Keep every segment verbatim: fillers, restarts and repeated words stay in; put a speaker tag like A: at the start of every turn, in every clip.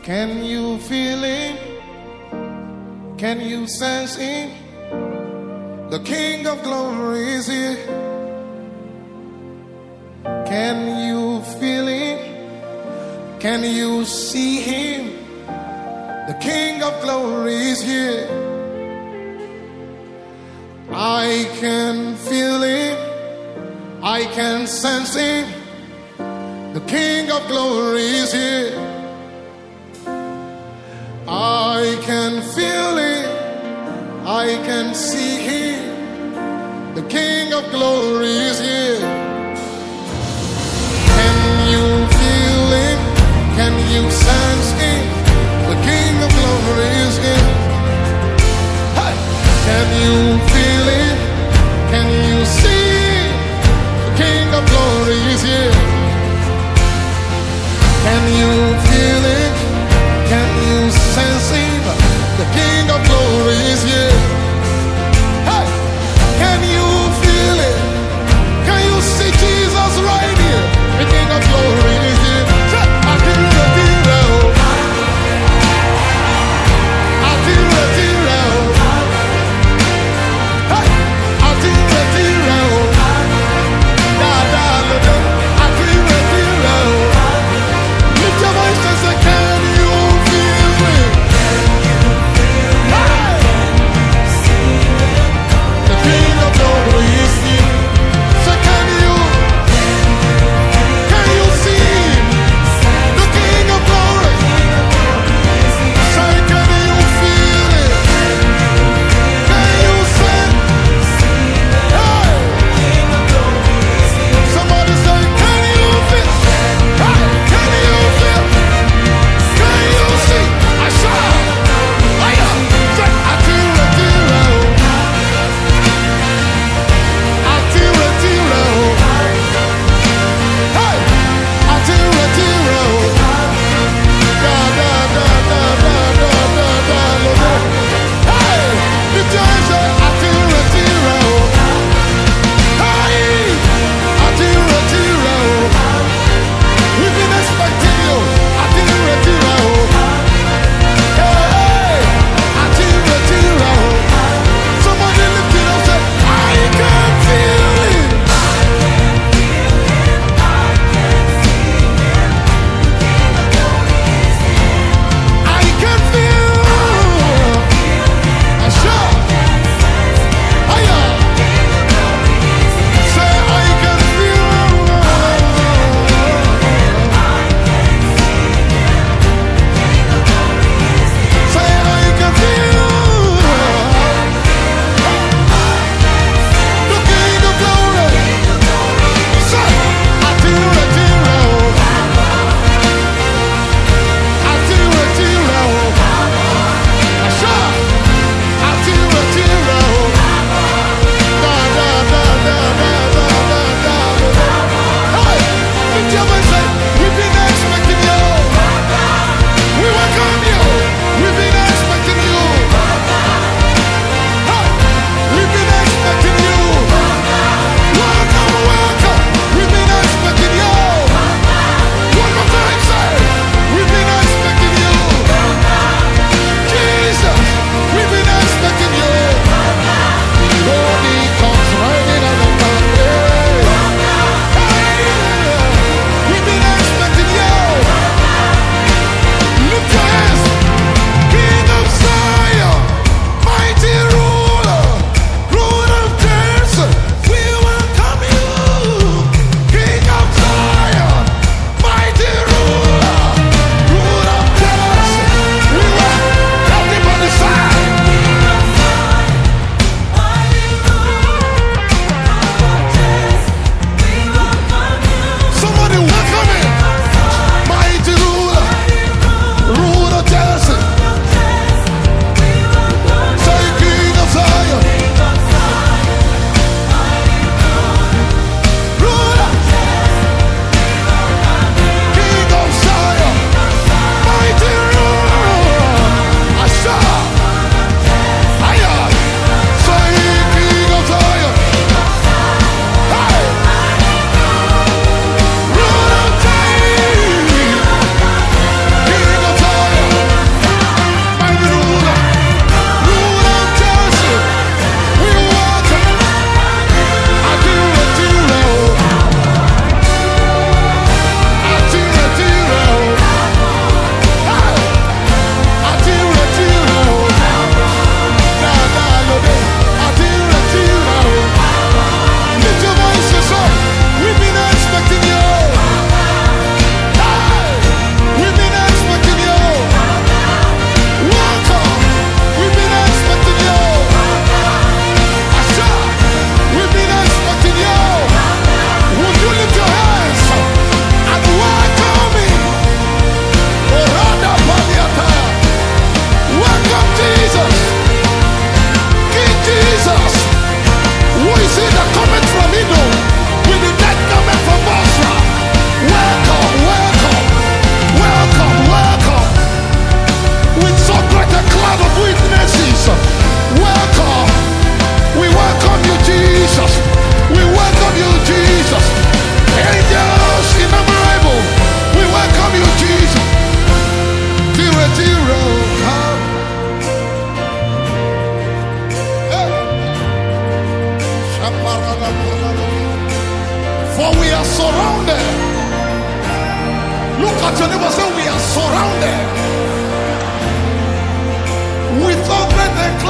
A: Can you feel him? Can you sense him? The King of Glory is here. Can you feel him? Can you see him? The King of Glory is here. I can feel him. I can sense him. The King of Glory is here. I can feel him. I can see him. The King of Glory is here. Can you feel him? Can you sense him? The King of Glory is here. Hey! Can you feel him? Can you see him? The King of Glory is here. Can you feel it? Can you sense him? The King of Glory is here. Hey! Can you feel it? Can you see Jesus right here? The King of Glory is here. I feel the hero. I feel the hero.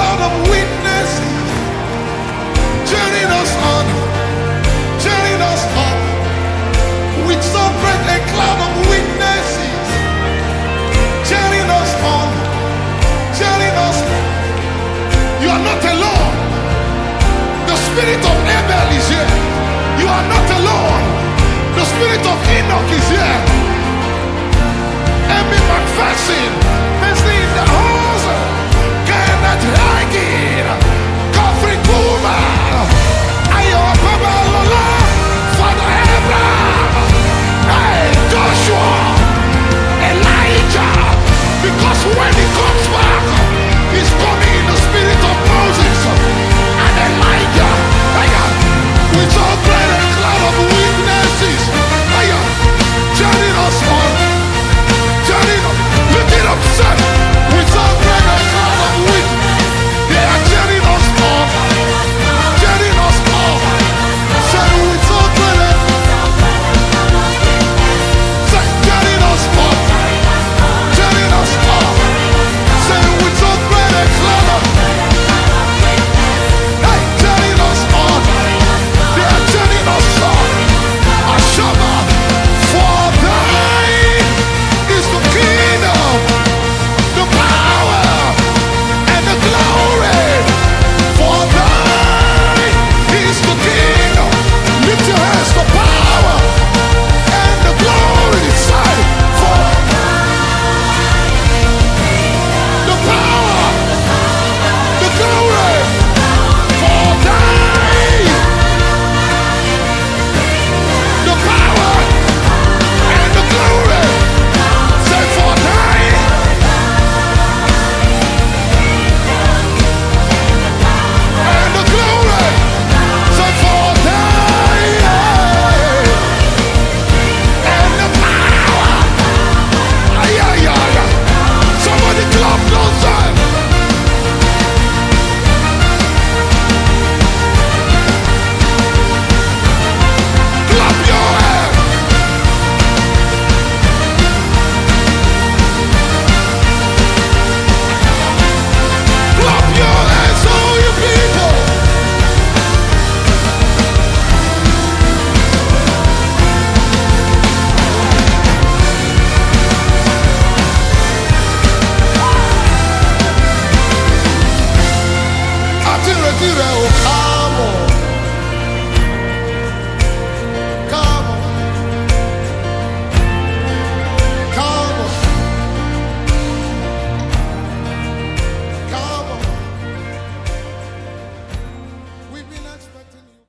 A: God of